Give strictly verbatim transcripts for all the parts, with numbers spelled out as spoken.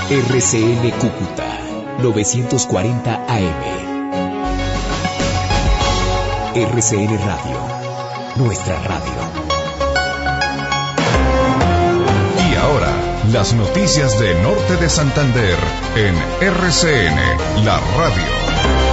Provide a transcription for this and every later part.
R C N Cúcuta novecientos cuarenta A M. R C N Radio, nuestra radio. Y ahora, las noticias de Norte de Santander en R C N, la radio.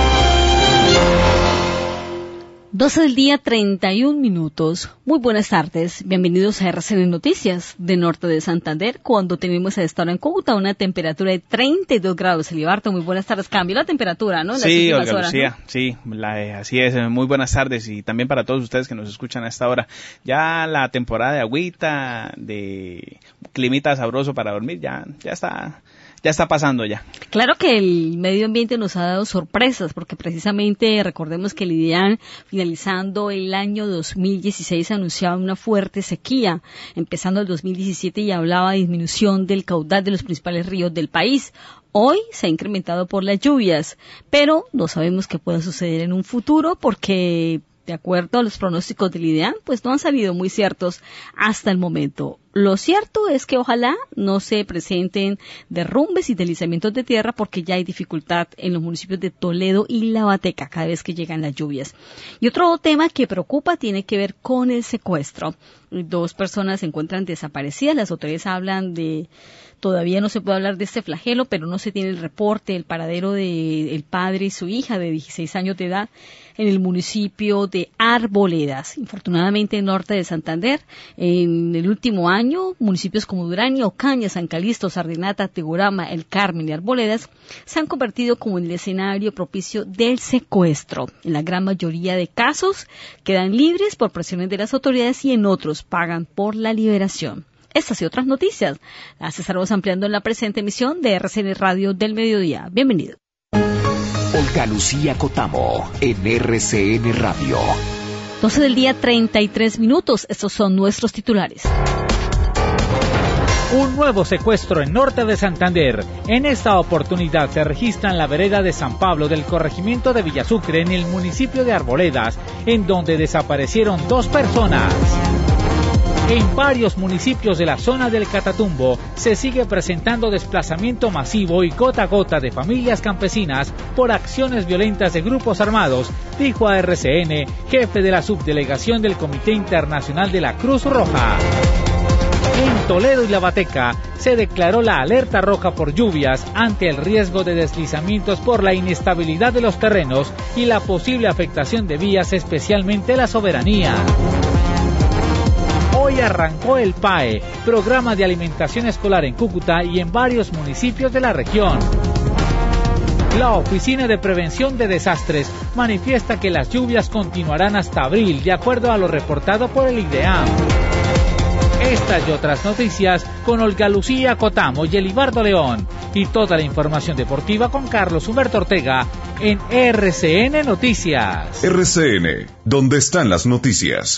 doce del día, treinta y un minutos. Muy buenas tardes. Bienvenidos a R C N Noticias de Norte de Santander, cuando tenemos a esta hora en Cúcuta una temperatura de treinta y dos grados. Elibarto, muy buenas tardes. Cambió la temperatura, ¿no? En sí, las Olga horas, Lucía, ¿no? sí, la, eh, así es. Muy buenas tardes y también para todos ustedes que nos escuchan a esta hora. Ya la temporada de agüita, de climita sabroso para dormir, ya, ya está... Ya está pasando ya. Claro que el medio ambiente nos ha dado sorpresas, porque precisamente recordemos que el IDEAN, finalizando el año dos mil dieciséis, anunciaba una fuerte sequía, empezando el dos mil diecisiete, y hablaba de disminución del caudal de los principales ríos del país. Hoy se ha incrementado por las lluvias, pero no sabemos qué pueda suceder en un futuro, porque de acuerdo a los pronósticos del IDEAN, pues no han salido muy ciertos hasta el momento. Lo cierto es que ojalá no se presenten derrumbes y deslizamientos de tierra, porque ya hay dificultad en los municipios de Toledo y Lavateca cada vez que llegan las lluvias. Y otro tema que preocupa tiene que ver con el secuestro. Dos personas se encuentran desaparecidas. Las autoridades hablan de... Todavía no se puede hablar de este flagelo, pero no se tiene el reporte, el paradero de el padre y su hija de dieciséis años de edad en el municipio de Arboledas. Infortunadamente, en norte de Santander, en el último año, municipios como Durán, Ocaña, San Calixto, Sardinata, Tegurama, El Carmen y Arboledas se han convertido como en el escenario propicio del secuestro. En la gran mayoría de casos quedan libres por presiones de las autoridades y en otros pagan por la liberación. Estas y otras noticias las estaremos ampliando en la presente emisión de R C N Radio del Mediodía. Bienvenido. Olga Lucía Cotamo en R C N Radio. doce del día, treinta y tres minutos. Estos son nuestros titulares. Un nuevo secuestro en norte de Santander. En esta oportunidad se registra en la vereda de San Pablo del corregimiento de Villasucre, en el municipio de Arboledas, en donde desaparecieron dos personas. En varios municipios de la zona del Catatumbo se sigue presentando desplazamiento masivo y gota a gota de familias campesinas por acciones violentas de grupos armados, dijo a R C N, jefe de la subdelegación del Comité Internacional de la Cruz Roja. En Toledo y Lavateca se declaró la alerta roja por lluvias ante el riesgo de deslizamientos por la inestabilidad de los terrenos y la posible afectación de vías, especialmente la soberanía. Hoy arrancó el P A E, programa de alimentación escolar en Cúcuta y en varios municipios de la región. La Oficina de Prevención de Desastres manifiesta que las lluvias continuarán hasta abril, de acuerdo a lo reportado por el IDEAM. Estas y otras noticias con Olga Lucía Cotamo y Elibardo León. Y toda la información deportiva con Carlos Humberto Ortega en R C N Noticias. R C N, ¿dónde están las noticias?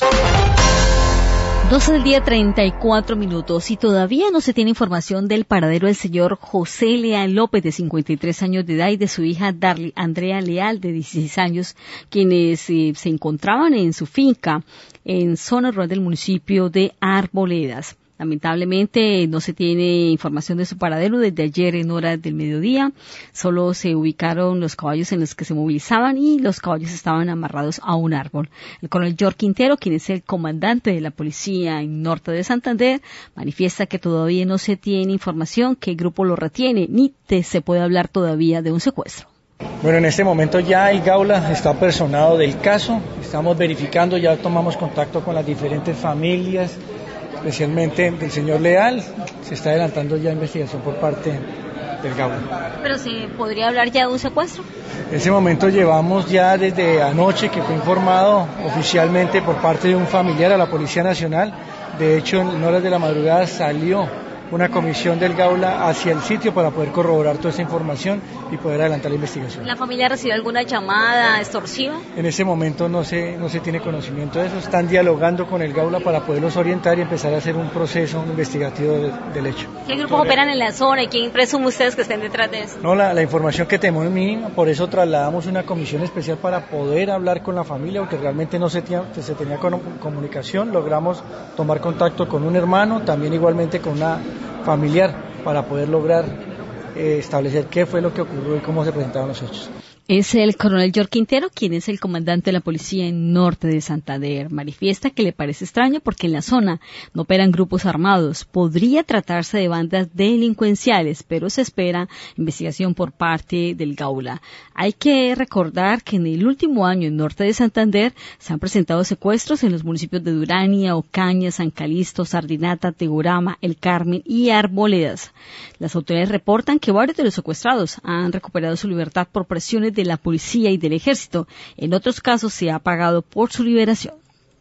doce del día, treinta y cuatro minutos, y todavía no se tiene información del paradero del señor José Leal López, de cincuenta y tres años de edad, y de su hija Darly Andrea Leal, de dieciséis años, quienes eh, se encontraban en su finca en zona rural del municipio de Arboledas. Lamentablemente no se tiene información de su paradero desde ayer en horas del mediodía. Solo se ubicaron los caballos en los que se movilizaban y los caballos estaban amarrados a un árbol. El coronel George Quintero, quien es el comandante de la policía en norte de Santander, manifiesta que todavía no se tiene información, qué grupo lo retiene, ni te se puede hablar todavía de un secuestro. Bueno, en este momento ya el Gaula está personado del caso, estamos verificando, ya tomamos contacto con las diferentes familias, especialmente del señor Leal. Se está adelantando ya investigación por parte del Gaula. ¿Pero se podría hablar ya de un secuestro? En ese momento llevamos ya desde anoche, que fue informado oficialmente por parte de un familiar a la Policía Nacional. De hecho, en horas de la madrugada salió una comisión del Gaula hacia el sitio para poder corroborar toda esta información y poder adelantar la investigación. ¿La familia recibió alguna llamada extorsiva? En ese momento no se, no se tiene conocimiento de eso. Están dialogando con el Gaula para poderlos orientar y empezar a hacer un proceso investigativo de, del hecho. ¿Qué grupos operan en la zona y quién presume ustedes que estén detrás de eso? No, la, la información que tenemos es mínima, por eso trasladamos una comisión especial para poder hablar con la familia, porque realmente no se, tía, se tenía comunicación. Logramos tomar contacto con un hermano, también igualmente con una familiar, para poder lograr eh, establecer qué fue lo que ocurrió y cómo se presentaron los hechos. Es el coronel George Quintero, quien es el comandante de la policía en Norte de Santander. Manifiesta que le parece extraño porque en la zona no operan grupos armados. Podría tratarse de bandas delincuenciales, pero se espera investigación por parte del Gaula. Hay que recordar que en el último año en Norte de Santander se han presentado secuestros en los municipios de Durania, Ocaña, San Calixto, Sardinata, Tegurama, El Carmen y Arboledas. Las autoridades reportan que varios de los secuestrados han recuperado su libertad por presiones de la policía y del ejército. En otros casos se ha pagado por su liberación.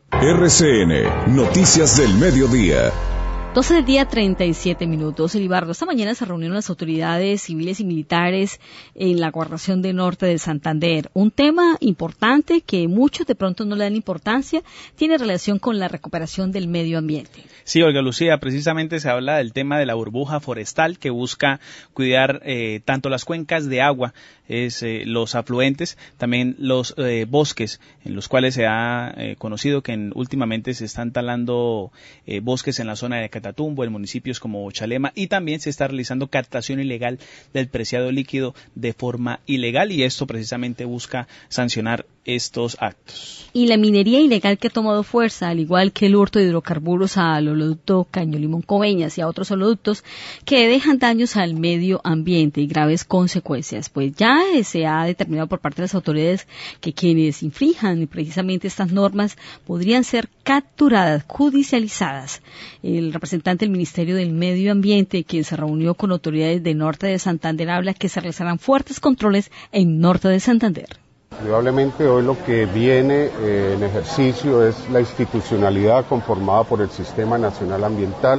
R C N, Noticias del Mediodía. doce del día, treinta y siete minutos. Elibardo, esta mañana se reunieron las autoridades civiles y militares en la Gobernación de Norte de Santander. Un tema importante que muchos de pronto no le dan importancia, tiene relación con la recuperación del medio ambiente. Sí, Olga Lucía, precisamente se habla del tema de la burbuja forestal que busca cuidar eh, tanto las cuencas de agua, es eh, los afluentes, también los eh, bosques, en los cuales se ha eh, conocido que en, últimamente se están talando eh, bosques en la zona de Catatumbo, en municipios como Chalema, y también se está realizando captación ilegal del preciado líquido de forma ilegal, y esto precisamente busca sancionar estos actos. Y la minería ilegal que ha tomado fuerza, al igual que el hurto de hidrocarburos al oleoducto Caño Limón Coveñas y a otros oleoductos que dejan daños al medio ambiente y graves consecuencias. Pues ya se ha determinado por parte de las autoridades que quienes infrinjan precisamente estas normas podrían ser capturadas, judicializadas. El representante del Ministerio del Medio Ambiente, quien se reunió con autoridades de Norte de Santander, habla que se realizarán fuertes controles en Norte de Santander. Indudablemente hoy lo que viene eh, en ejercicio es la institucionalidad conformada por el Sistema Nacional Ambiental,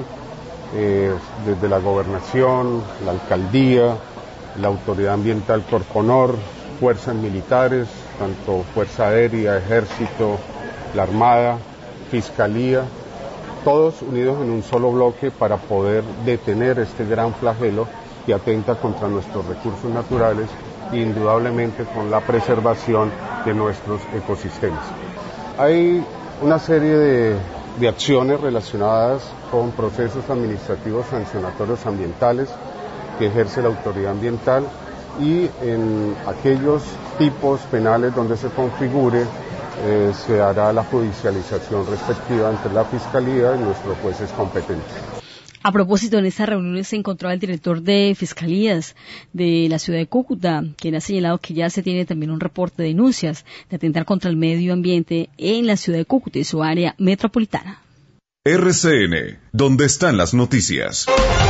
eh, desde la Gobernación, la Alcaldía, la Autoridad Ambiental Corponor, fuerzas militares, tanto Fuerza Aérea, Ejército, la Armada, Fiscalía, todos unidos en un solo bloque para poder detener este gran flagelo que atenta contra nuestros recursos naturales, indudablemente con la preservación de nuestros ecosistemas. Hay una serie de, de acciones relacionadas con procesos administrativos sancionatorios ambientales que ejerce la autoridad ambiental, y en aquellos tipos penales donde se configure eh, se hará la judicialización respectiva entre la Fiscalía y nuestros jueces competentes. A propósito, en esta reunión se encontró el director de Fiscalías de la ciudad de Cúcuta, quien ha señalado que ya se tiene también un reporte de denuncias de atentar contra el medio ambiente en la ciudad de Cúcuta y su área metropolitana. R C N, ¿dónde están las noticias?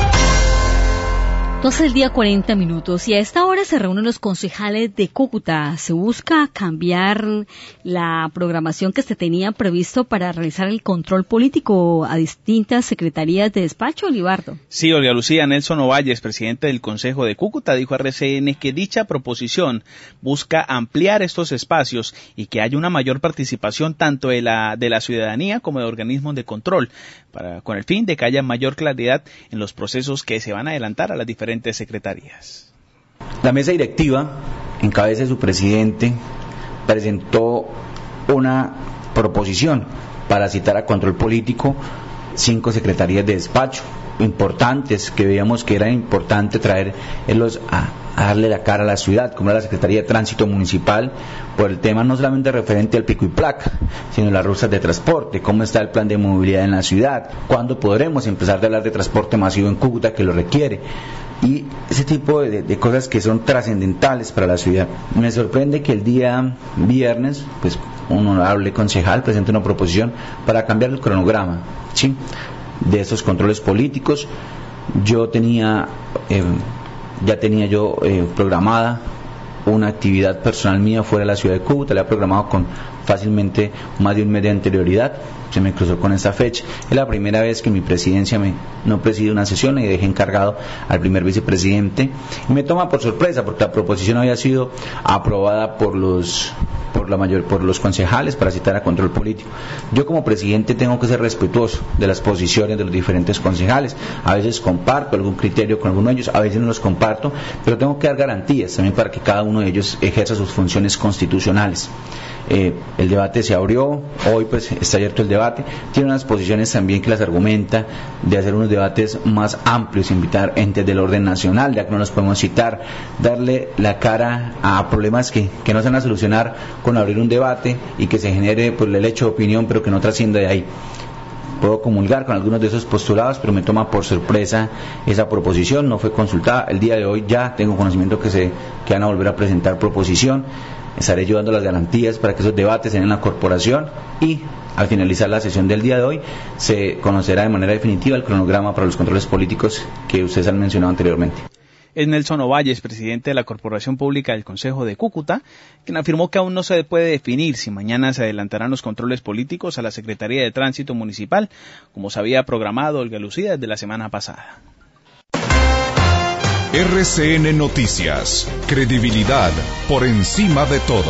doce del día, cuarenta minutos, y a esta hora se reúnen los concejales de Cúcuta. Se busca cambiar la programación que se tenía previsto para realizar el control político a distintas secretarías de despacho, Olivardo. Sí, Olga Lucía, Nelson Ovalles, presidente del Consejo de Cúcuta, dijo a R C N que dicha proposición busca ampliar estos espacios y que haya una mayor participación tanto de la, de la ciudadanía como de organismos de control, para, con el fin de que haya mayor claridad en los procesos que se van a adelantar a las diferentes secretarías. La mesa directiva, en cabeza de su presidente, presentó una proposición para citar a control político cinco secretarías de despacho importantes, que veíamos que era importante traerlos a, a darle la cara a la ciudad, como era la Secretaría de Tránsito Municipal, por el tema no solamente referente al pico y placa, sino las rutas de transporte, cómo está el plan de movilidad en la ciudad, cuándo podremos empezar a hablar de transporte masivo en Cúcuta, que lo requiere, y ese tipo de, de cosas que son trascendentales para la ciudad. Me sorprende que el día viernes, pues un honorable concejal presente una proposición para cambiar el cronograma, ¿sí?, de estos controles políticos. Yo tenía, eh, ya tenía yo eh, programada una actividad personal mía fuera de la ciudad de Cúcuta, la he programado con fácilmente más de un mes de anterioridad, se me cruzó con esa fecha. Es la primera vez que mi presidencia me, no preside una sesión y dejé encargado al primer vicepresidente, y me toma por sorpresa porque la proposición había sido aprobada por los por la mayor por los concejales para citar a control político. Yo como presidente tengo que ser respetuoso de las posiciones de los diferentes concejales. A veces comparto algún criterio con algunos de ellos, a veces no los comparto, pero tengo que dar garantías también para que cada uno de ellos ejerza sus funciones constitucionales. eh, el debate se abrió, hoy pues está abierto el debate, tiene unas posiciones también que las argumenta de hacer unos debates más amplios, invitar entes del orden nacional, ya que no nos podemos citar, darle la cara a problemas que, que no se van a solucionar con abrir un debate y que se genere pues el hecho de opinión, pero que no trascienda de ahí. Puedo comulgar con algunos de esos postulados, pero me toma por sorpresa esa proposición, no fue consultada. El día de hoy ya tengo conocimiento que se que van a volver a presentar proposición. Estaré llevando las garantías para que esos debates se den en la corporación y al finalizar la sesión del día de hoy se conocerá de manera definitiva el cronograma para los controles políticos que ustedes han mencionado anteriormente. Es Nelson Ovalles, presidente de la Corporación Pública del Concejo de Cúcuta, quien afirmó que aún no se puede definir si mañana se adelantarán los controles políticos a la Secretaría de Tránsito Municipal, como se había programado Olga Lucía desde la semana pasada. R C N Noticias, credibilidad por encima de todo.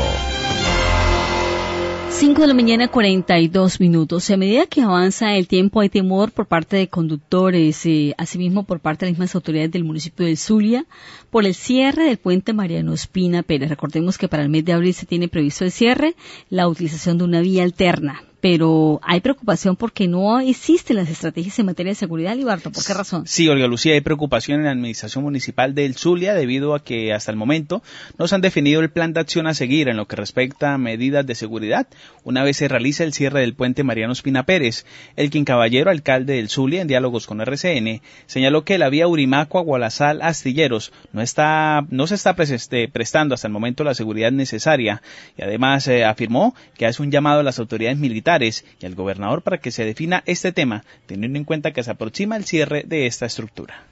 cinco de la mañana, cuarenta y dos minutos. A medida que avanza el tiempo hay temor por parte de conductores, eh, asimismo por parte de las mismas autoridades del municipio del Zulia, por el cierre del puente Mariano Ospina Pérez. Recordemos que para el mes de abril se tiene previsto el cierre, la utilización de una vía alterna. Pero hay preocupación porque no existen las estrategias en materia de seguridad, Libardo. ¿Por qué razón? Sí, Olga Lucía, hay preocupación en la administración municipal del Zulia debido a que hasta el momento no se han definido el plan de acción a seguir en lo que respecta a medidas de seguridad una vez se realice el cierre del puente Mariano Ospina Pérez. Elkin Caballero, alcalde del Zulia, en diálogos con R C N, señaló que la vía Urimaco-Gualazal-Astilleros no está, no se está prestando hasta el momento la seguridad necesaria y además eh, afirmó que hace un llamado a las autoridades militares y al gobernador para que se defina este tema, teniendo en cuenta que se aproxima el cierre de esta estructura.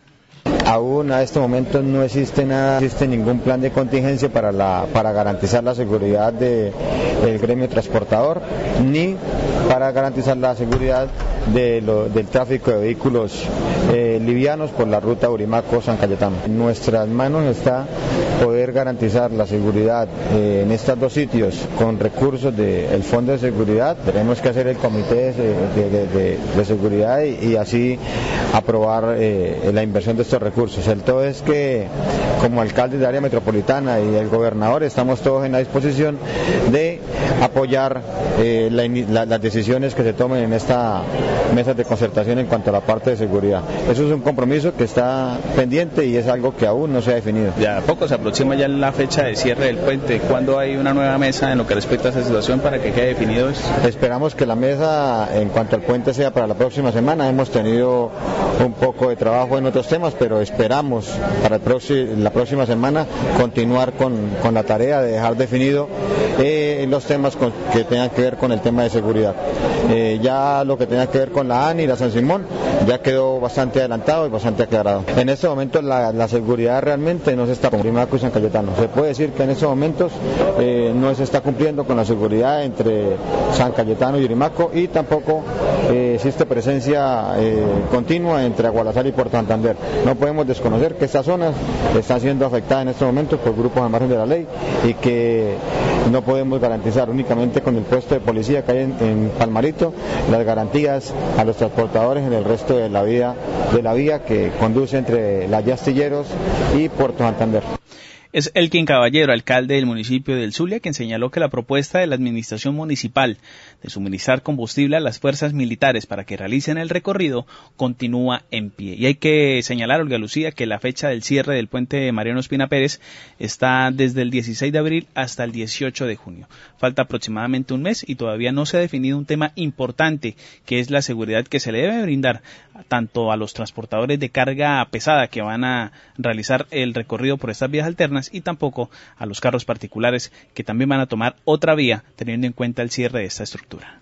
Aún a este momento no existe nada, no existe ningún plan de contingencia para la para garantizar la seguridad de, del gremio transportador, ni para garantizar la seguridad de lo, del tráfico de vehículos eh, livianos por la ruta Urimaco-San Cayetano. En nuestras manos está poder garantizar la seguridad eh, en estos dos sitios con recursos del Fondo de Seguridad. Tenemos que hacer el comité de, de, de, de, de seguridad y, y así aprobar eh, la inversión de estos recursos. El todo es que como alcalde de área metropolitana y el gobernador estamos todos en la disposición de apoyar eh, la, la, las decisiones que se tomen en esta mesa de concertación en cuanto a la parte de seguridad. Eso es un compromiso que está pendiente y es algo que aún no se ha definido. Ya a poco se aproxima ya la fecha de cierre del puente. ¿Cuándo hay una nueva mesa en lo que respecta a esa situación para que quede definido eso? Esperamos que la mesa en cuanto al puente sea para la próxima semana. Hemos tenido un poco de trabajo en otros temas, pero esperamos para el próximo, la próxima semana continuar con, con la tarea de dejar definido eh, los temas con, que tengan que ver con el tema de seguridad. Eh, ya lo que tenga que ver con la A N I y la San Simón ya quedó bastante adelantado y bastante aclarado. En este momento la, la seguridad realmente no se está cumpliendo con Urimaco y San Cayetano. Se puede decir que en estos momentos eh, no se está cumpliendo con la seguridad entre San Cayetano y Urimaco y tampoco eh, existe presencia eh, continua entre Agualazar y Puerto Santander. No podemos desconocer que estas zonas están siendo afectadas en estos momentos por grupos al margen de la ley y que no podemos garantizar únicamente con el puesto de policía que hay en, en Palmarito las garantías a los transportadores en el resto de la vía, de la vía que conduce entre la Astilleros y Puerto Santander. Es Elkin Caballero, alcalde del municipio del Zulia, quien señaló que la propuesta de la administración municipal de suministrar combustible a las fuerzas militares para que realicen el recorrido continúa en pie. Y hay que señalar, Olga Lucía, que la fecha del cierre del puente Mariano Ospina Pérez está desde el dieciséis de abril hasta el dieciocho de junio. Falta aproximadamente un mes y todavía no se ha definido un tema importante, que es la seguridad que se le debe brindar tanto a los transportadores de carga pesada que van a realizar el recorrido por estas vías alternas y tampoco a los carros particulares que también van a tomar otra vía teniendo en cuenta el cierre de esta estructura.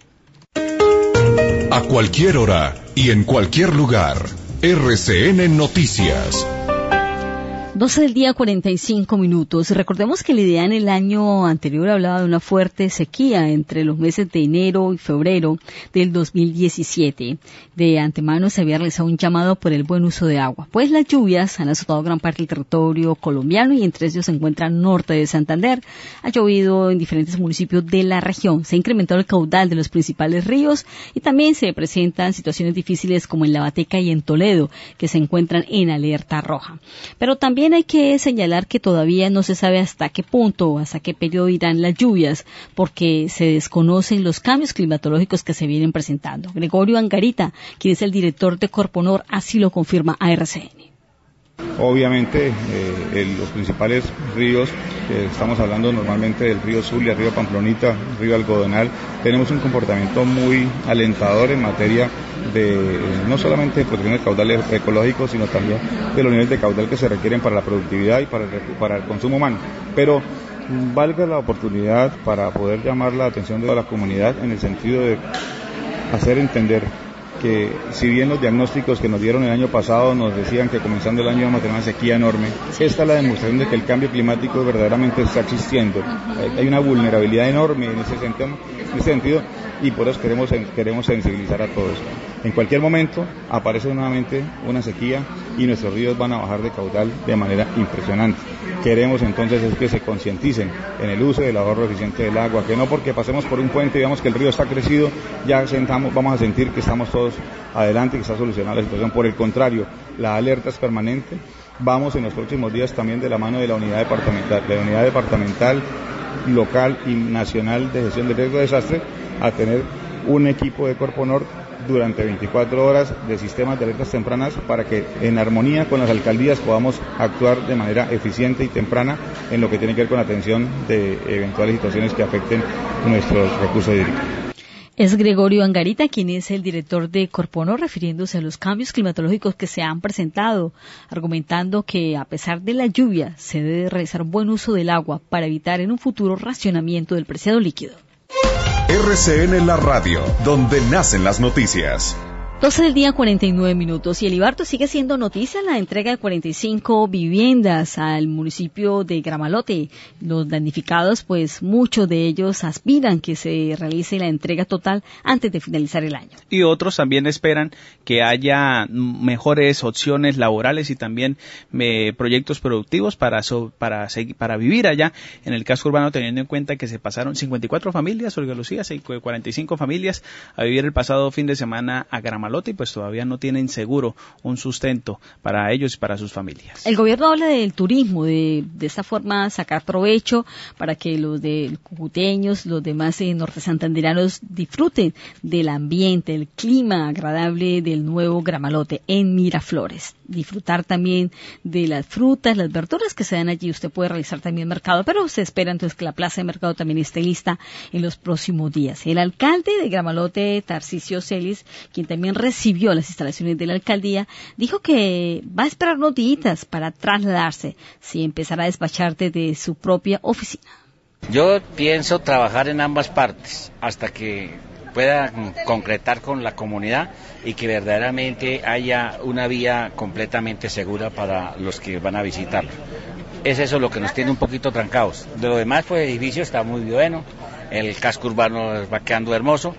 A cualquier hora y en cualquier lugar, R C N Noticias. doce del día, cuarenta y cinco minutos. Recordemos que el IDEAN el año anterior hablaba de una fuerte sequía entre los meses de enero y febrero del dos mil diecisiete. De antemano se había realizado un llamado por el buen uso de agua, pues las lluvias han azotado gran parte del territorio colombiano y entre ellos se encuentra el norte de Santander. Ha llovido en diferentes municipios de la región, se ha incrementado el caudal de los principales ríos y también se presentan situaciones difíciles como en La Bateca y en Toledo, que se encuentran en alerta roja. Pero también también hay que señalar que todavía no se sabe hasta qué punto o hasta qué periodo irán las lluvias, porque se desconocen los cambios climatológicos que se vienen presentando. Gregorio Angarita, quien es el director de Corponor, así lo confirma a R C N. Obviamente, eh, el, los principales ríos, eh, estamos hablando normalmente del río Zulia, río Pamplonita, río Algodonal, tenemos un comportamiento muy alentador en materia de, eh, no solamente de protección del caudal ecológico, sino también de los niveles de caudal que se requieren para la productividad y para el, para el consumo humano. Pero valga la oportunidad para poder llamar la atención de toda la comunidad en el sentido de hacer entender que si bien los diagnósticos que nos dieron el año pasado nos decían que comenzando el año íbamos a tener una sequía enorme, esta es la demostración de que el cambio climático verdaderamente está existiendo. Hay una vulnerabilidad enorme en ese sentido, en ese sentido y por eso queremos, queremos sensibilizar a todos. En cualquier momento aparece nuevamente una sequía y nuestros ríos van a bajar de caudal de manera impresionante. Queremos entonces es que se concienticen en el uso del ahorro eficiente del agua, que no porque pasemos por un puente y veamos que el río está crecido, ya sentamos, vamos a sentir que estamos todos adelante y que está solucionada la situación. Por el contrario, la alerta es permanente. Vamos en los próximos días también de la mano de la unidad departamental, de la unidad departamental, local y nacional de gestión de riesgo de desastre, a tener un equipo de Corponor durante veinticuatro horas de sistemas de alertas tempranas para que en armonía con las alcaldías podamos actuar de manera eficiente y temprana en lo que tiene que ver con la atención de eventuales situaciones que afecten nuestros recursos hídricos. Es Gregorio Angarita, quien es el director de Corponor, refiriéndose a los cambios climatológicos que se han presentado, argumentando que a pesar de la lluvia se debe realizar un buen uso del agua para evitar en un futuro racionamiento del preciado líquido. R C N La Radio, donde nacen las noticias. doce del día, cuarenta y nueve minutos, y el Ibarto sigue siendo noticia la entrega de cuarenta y cinco viviendas al municipio de Gramalote. Los damnificados, pues muchos de ellos aspiran que se realice la entrega total antes de finalizar el año. Y otros también esperan que haya mejores opciones laborales y también eh, proyectos productivos para, so, para, seguir, para vivir allá en el casco urbano, teniendo en cuenta que se pasaron cincuenta y cuatro familias, Olga Lucía, cuarenta y cinco familias a vivir el pasado fin de semana a Gramalote, y pues todavía no tienen seguro un sustento para ellos y para sus familias. El gobierno habla del turismo, de, de esta forma sacar provecho para que los de cucuteños, los demás eh, norte santanderanos disfruten del ambiente, el clima agradable del nuevo Gramalote en Miraflores. Disfrutar también de las frutas, las verduras que se dan allí. Usted puede realizar también mercado, pero se espera entonces que la plaza de mercado también esté lista en los próximos días. El alcalde de Gramalote, Tarcisio Celis, quien también recibió las instalaciones de la alcaldía, dijo que va a esperar unos días para trasladarse, si empezará a despachar desde su propia oficina. Yo pienso trabajar en ambas partes hasta que pueda concretar con la comunidad y que verdaderamente haya una vía completamente segura para los que van a visitarlo. Es eso lo que nos tiene un poquito trancados. De lo demás, pues el edificio está muy bueno, el casco urbano va quedando hermoso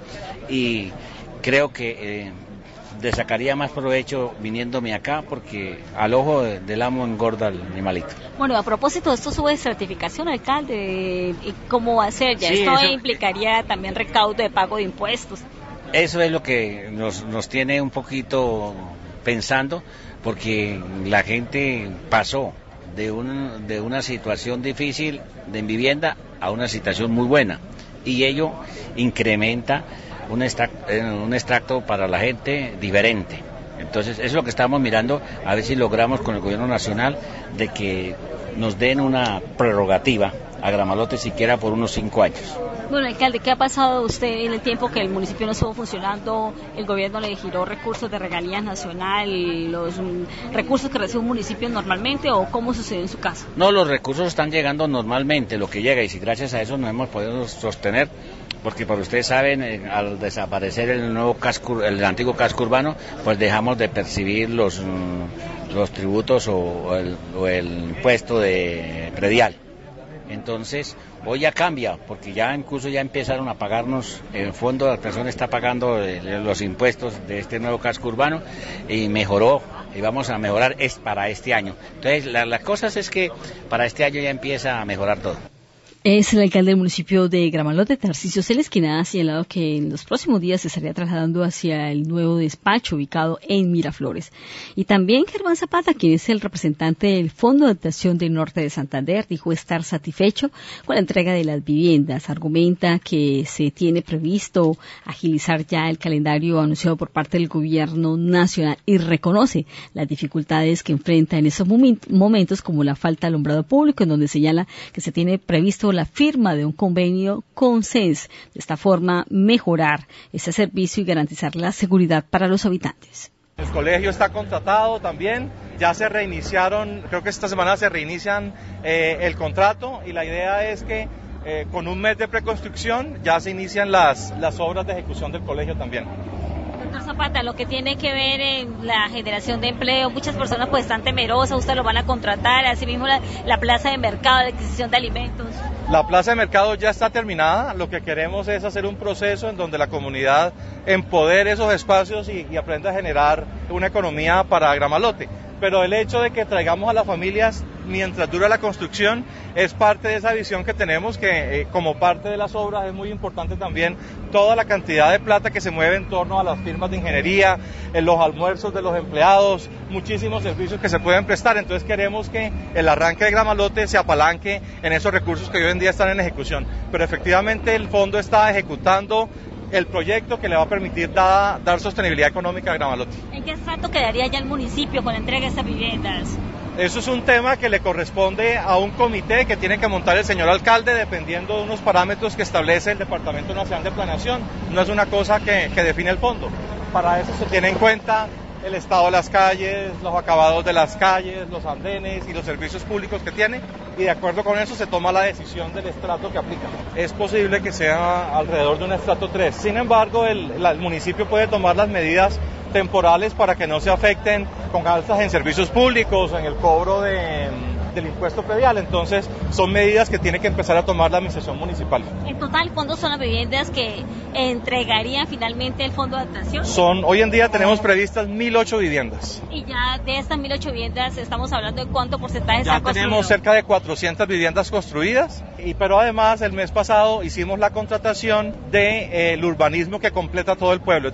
y creo que eh, le sacaría más provecho viniéndome acá porque al ojo del amo engorda el animalito. Bueno, a propósito, esto sube certificación, alcalde, ¿y cómo va a ser? Ya sí, esto eso implicaría también recaudo de pago de impuestos. Eso es lo que nos, nos tiene un poquito pensando, porque la gente pasó de, un, de una situación difícil de vivienda a una situación muy buena, y ello incrementa un extracto, un extracto para la gente diferente. Entonces, eso es lo que estamos mirando, a ver si logramos con el gobierno nacional de que nos den una prerrogativa a Gramalote siquiera por unos cinco años. Bueno, alcalde, ¿qué ha pasado usted en el tiempo que el municipio no estuvo funcionando? El gobierno le giró recursos de regalías nacional, los um, recursos que recibe un municipio normalmente, ¿o cómo sucedió en su caso? No, los recursos están llegando normalmente, lo que llega, y si gracias a eso nos hemos podido sostener, porque por ustedes saben, eh, al desaparecer el nuevo casco, el antiguo casco urbano, pues dejamos de percibir los, mm, los tributos o, o, el, o el impuesto de predial. Entonces, hoy ya cambia, porque ya incluso ya empezaron a pagarnos, en el fondo la persona está pagando los impuestos de este nuevo casco urbano y mejoró, y vamos a mejorar es para este año. Entonces, la, las cosas es que para este año ya empieza a mejorar todo. Es el alcalde del municipio de Gramalote, Tarcisio Celes, quien ha señalado que en los próximos días se estaría trasladando hacia el nuevo despacho ubicado en Miraflores. Y también Germán Zapata, quien es el representante del Fondo de Adaptación del Norte de Santander, dijo estar satisfecho con la entrega de las viviendas. Argumenta que se tiene previsto agilizar ya el calendario anunciado por parte del gobierno nacional y reconoce las dificultades que enfrenta en esos momentos, como la falta de alumbrado público, en donde señala que se tiene previsto la firma de un convenio con C E N S. De esta forma, mejorar ese servicio y garantizar la seguridad para los habitantes. El colegio está contratado también, ya se reiniciaron, creo que esta semana se reinician eh, el contrato y la idea es que eh, con un mes de preconstrucción ya se inician las, las obras de ejecución del colegio también. Doctor Zapata, lo que tiene que ver en la generación de empleo, muchas personas pues están temerosas, ustedes lo van a contratar, asimismo la, la plaza de mercado, de adquisición de alimentos. La plaza de mercado ya está terminada, lo que queremos es hacer un proceso en donde la comunidad empodere esos espacios y, y aprenda a generar una economía para Gramalote. Pero el hecho de que traigamos a las familias mientras dura la construcción es parte de esa visión que tenemos, que eh, como parte de las obras es muy importante también toda la cantidad de plata que se mueve en torno a las firmas de ingeniería, en los almuerzos de los empleados, muchísimos servicios que se pueden prestar. Entonces queremos que el arranque de Gramalote se apalanque en esos recursos que hoy en día están en ejecución. Pero efectivamente el fondo está ejecutando el proyecto que le va a permitir da, dar sostenibilidad económica a Gramalote. ¿En qué estrato quedaría ya el municipio con la entrega de estas viviendas? Eso es un tema que le corresponde a un comité que tiene que montar el señor alcalde dependiendo de unos parámetros que establece el Departamento Nacional de Planeación. No es una cosa que, que define el fondo. Para eso se tiene en cuenta el estado de las calles, los acabados de las calles, los andenes y los servicios públicos que tiene, y de acuerdo con eso se toma la decisión del estrato que aplica. Es posible que sea alrededor de un estrato tres. Sin embargo, el, la, el municipio puede tomar las medidas temporales para que no se afecten con alzas en servicios públicos, en el cobro de, del impuesto predial. Entonces, son medidas que tiene que empezar a tomar la administración municipal. En total, ¿cuántas son las viviendas que entregarían finalmente el Fondo de Adaptación? Son, hoy en día tenemos previstas mil ocho viviendas. Y ya de estas mil ocho viviendas estamos hablando de cuánto porcentaje ya está construido. Tenemos cerca de cuatrocientas viviendas construidas, y, pero además el mes pasado hicimos la contratación del de, eh, urbanismo que completa todo el pueblo.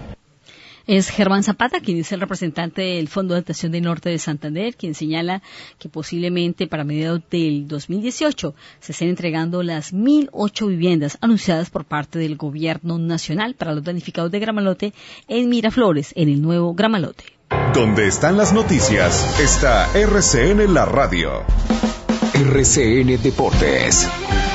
Es Germán Zapata, quien es el representante del Fondo de Adaptación del Norte de Santander, quien señala que posiblemente para mediados del dos mil dieciocho se estén entregando las mil ocho viviendas anunciadas por parte del Gobierno Nacional para los damnificados de Gramalote en Miraflores, en el nuevo Gramalote. Donde están las noticias, está R C N La Radio. R C N Deportes.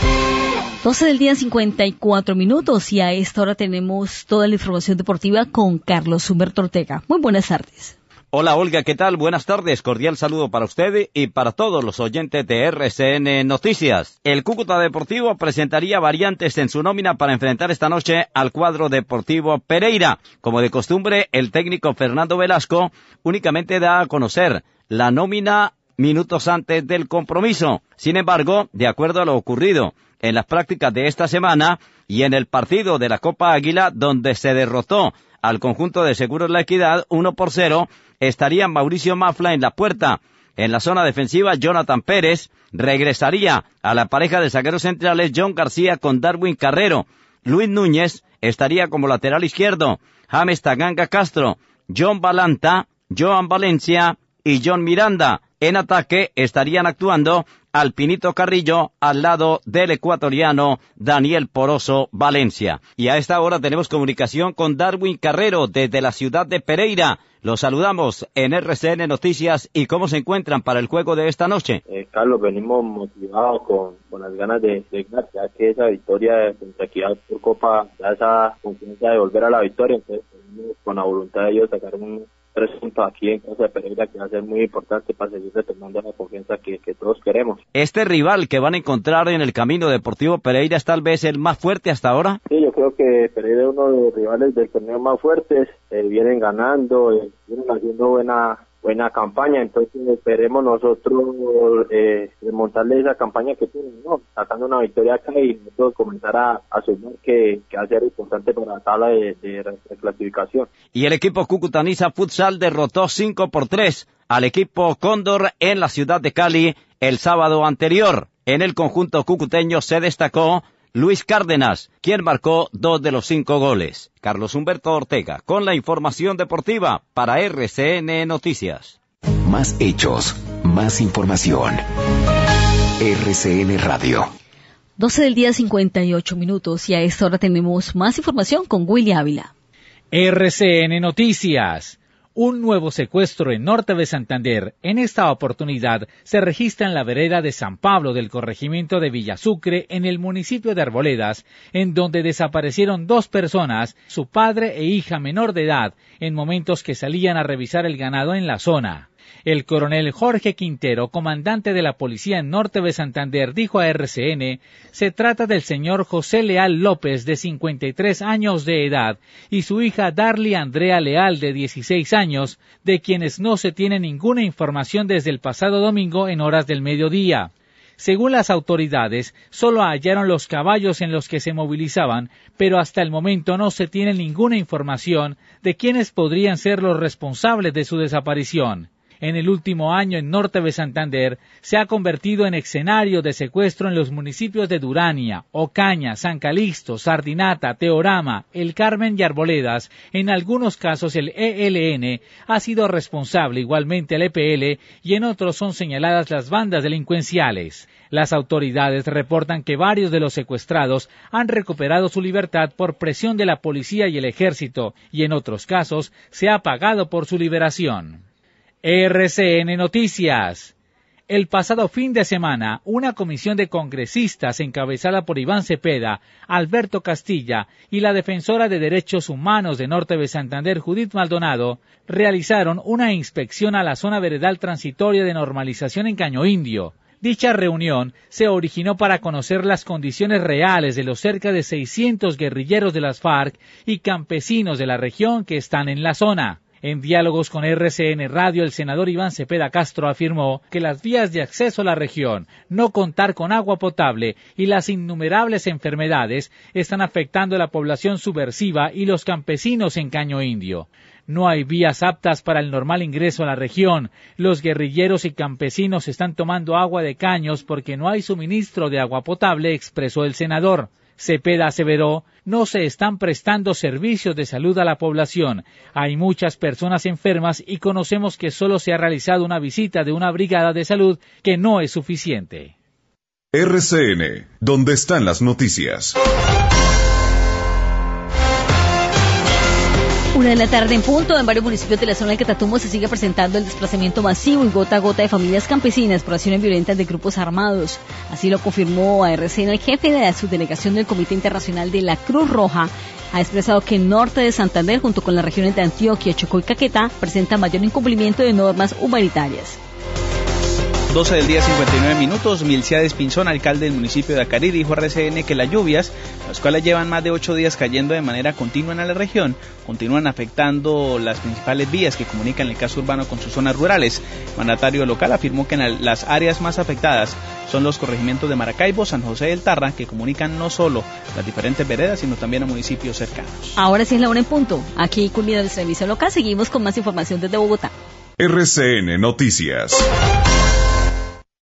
doce del día, cincuenta y cuatro minutos, y a esta hora tenemos toda la información deportiva con Carlos Humberto Ortega. Muy buenas tardes. Hola Olga, ¿qué tal? Buenas tardes, cordial saludo para usted y para todos los oyentes de R C N Noticias. El Cúcuta Deportivo presentaría variantes en su nómina para enfrentar esta noche al cuadro Deportivo Pereira. Como de costumbre, el técnico Fernando Velasco únicamente da a conocer la nómina minutos antes del compromiso. Sin embargo, de acuerdo a lo ocurrido en las prácticas de esta semana y en el partido de la Copa Águila, donde se derrotó al conjunto de Seguros La Equidad uno por cero, estaría Mauricio Mafla en la puerta. En la zona defensiva, Jonathan Pérez regresaría a la pareja de zagueros centrales John García con Darwin Carrero. Luis Núñez estaría como lateral izquierdo, James Taganga Castro, John Balanta, Joan Valencia y John Miranda. En ataque estarían actuando Alpinito Carrillo al lado del ecuatoriano Daniel Poroso Valencia. Y a esta hora tenemos comunicación con Darwin Carrero desde la ciudad de Pereira. Los saludamos en R C N Noticias. ¿Y cómo se encuentran para el juego de esta noche? Eh, Carlos, venimos motivados con, con las ganas de, de ganar, ya que esa victoria contra Equidad por Copa da esa confianza de volver a la victoria. Entonces, venimos con la voluntad de ellos sacar un tres puntos aquí en casa de Pereira, que va a ser muy importante para seguir retomando la confianza que, que todos queremos. ¿Este rival que van a encontrar en el camino Deportivo Pereira es tal vez el más fuerte hasta ahora? Sí, yo creo que Pereira es uno de los rivales del torneo más fuertes, eh, vienen ganando, eh, vienen haciendo buena buena campaña, entonces esperemos nosotros eh, remontarle esa campaña que tienen, ¿no? Sacando una victoria acá y nosotros comenzar a, a sumar que, que va a ser importante para la tabla de, de, de clasificación. Y el equipo Cucutaniza Futsal derrotó cinco por tres al equipo Cóndor en la ciudad de Cali el sábado anterior. En el conjunto cucuteño se destacó Luis Cárdenas, quien marcó dos de los cinco goles. Carlos Humberto Ortega, con la información deportiva para R C N Noticias. Más hechos, más información. R C N Radio. doce del día, cincuenta y ocho minutos, y a esta hora tenemos más información con Willy Ávila. R C N Noticias. Un nuevo secuestro en Norte de Santander. En esta oportunidad se registra en la vereda de San Pablo del corregimiento de Villasucre, en el municipio de Arboledas, en donde desaparecieron dos personas, su padre e hija menor de edad, en momentos que salían a revisar el ganado en la zona. El coronel Jorge Quintero, comandante de la policía en Norte de Santander, dijo a R C N, se trata del señor José Leal López, de cincuenta y tres años de edad, y su hija Darly Andrea Leal, de dieciséis años, de quienes no se tiene ninguna información desde el pasado domingo en horas del mediodía. Según las autoridades, solo hallaron los caballos en los que se movilizaban, pero hasta el momento no se tiene ninguna información de quiénes podrían ser los responsables de su desaparición. En el último año en Norte de Santander se ha convertido en escenario de secuestro en los municipios de Durania, Ocaña, San Calixto, Sardinata, Teorama, El Carmen y Arboledas. En algunos casos el E L N ha sido responsable, igualmente el E P L, y en otros son señaladas las bandas delincuenciales. Las autoridades reportan que varios de los secuestrados han recuperado su libertad por presión de la policía y el ejército, y en otros casos se ha pagado por su liberación. R C N Noticias. El pasado fin de semana, una comisión de congresistas encabezada por Iván Cepeda, Alberto Castilla y la defensora de derechos humanos de Norte de Santander, Judith Maldonado, realizaron una inspección a la zona veredal transitoria de normalización en Caño Indio. Dicha reunión se originó para conocer las condiciones reales de los cerca de seiscientos guerrilleros de las FARC y campesinos de la región que están en la zona. En diálogos con R C N Radio, el senador Iván Cepeda Castro afirmó que las vías de acceso a la región, no contar con agua potable y las innumerables enfermedades están afectando a la población subversiva y los campesinos en Caño Indio. No hay vías aptas para el normal ingreso a la región. Los guerrilleros y campesinos están tomando agua de caños porque no hay suministro de agua potable, expresó el senador. Cepeda aseveró, no se están prestando servicios de salud a la población. Hay muchas personas enfermas y conocemos que solo se ha realizado una visita de una brigada de salud que no es suficiente. R C N, ¿dónde están las noticias? Una de la tarde en punto, en varios municipios de la zona del Catatumbo se sigue presentando el desplazamiento masivo y gota a gota de familias campesinas por acciones violentas de grupos armados. Así lo confirmó a R C N el jefe de la subdelegación del Comité Internacional de la Cruz Roja. Ha expresado que el norte de Santander, junto con las regiones de Antioquia, Chocó y Caquetá, presenta mayor incumplimiento de normas humanitarias. doce del día, cincuenta y nueve minutos. Milciades Pinzón, alcalde del municipio de Acarí, dijo a R C N que las lluvias, las cuales llevan más de ocho días cayendo de manera continua en la región, continúan afectando las principales vías que comunican el casco urbano con sus zonas rurales. El mandatario local afirmó que en las áreas más afectadas son los corregimientos de Maracaibo, San José del Tarra, que comunican no solo las diferentes veredas, sino también a municipios cercanos. Ahora sí es la hora en punto. Aquí culmina nuestra emisión local. Seguimos con más información desde Bogotá. R C N Noticias.